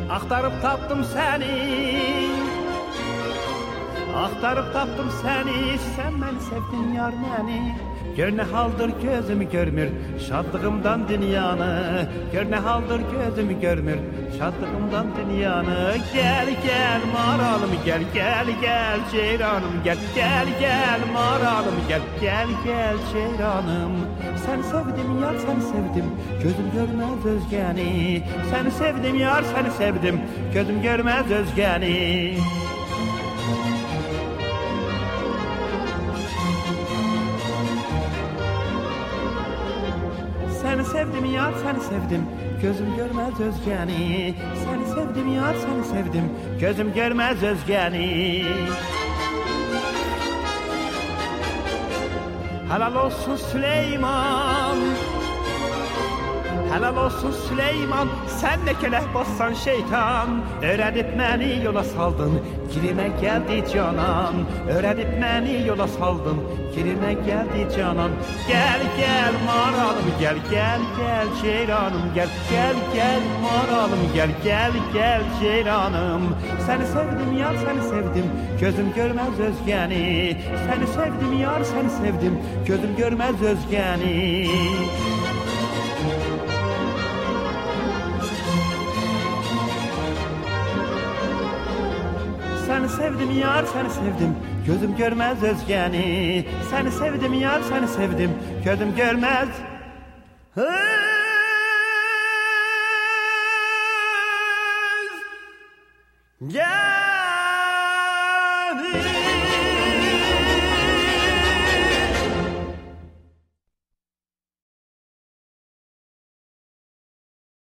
Axtarıb tapdım səni. Axtarıb tapdım səni. Sən məni sevdin yar məni. Gör nə haldır gözüm görmür şadlığımdan dünyanı. Gör nə haldır gözüm görmür şadlığımdan dünyanı. Gel gel maralım gel gel gel ceyranım gel gel gel maralım gel gel gel ceyranım. Səni sevdim yar səni sevdim gözüm görməz özgəni. Səni sevdim yar səni sevdim gözüm görməz özgəni. Səni sevdim yar səni sevdim gözüm görməz özgəni. Səni sevdim yar səni sevdim gözüm görməz özgəni. Helal olsun Süleyman. Helal olsun Süleyman. Sen ne keleh bassan şeytan. Öğrenip beni yola saldın girime geldi canan. Öğrenip beni yola saldın girime geldi canan. Gel gel maralım gel gel gel ceyranım gel gel gel maralım gel gel gel ceyranım. Seni sevdim yar seni sevdim gözüm görmez özgəni. Seni sevdim yar seni sevdim gözüm görmez özgəni. Seni sevdim yar seni sevdim gözüm görmez özgəni. Seni sevdim yar seni sevdim gözüm görmez özgəni.